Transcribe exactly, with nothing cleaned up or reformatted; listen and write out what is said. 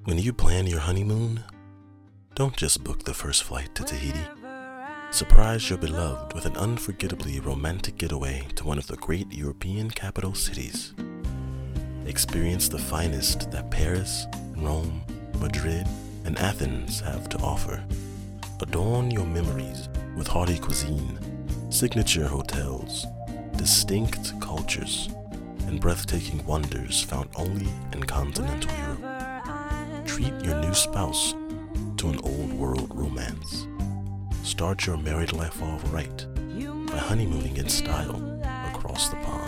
When you plan your honeymoon, don't just book the first flight to Tahiti. Surprise your beloved with an unforgettably romantic getaway to one of the great European capital cities. Experience the finest that Paris, Rome, Madrid, and Athens have to offer. Adorn your memories with hearty cuisine, signature hotels, distinct cultures, and breathtaking wonders found only in continental Europe. Treat your new spouse to an old world romance. Start your married life off right by honeymooning in style across the pond.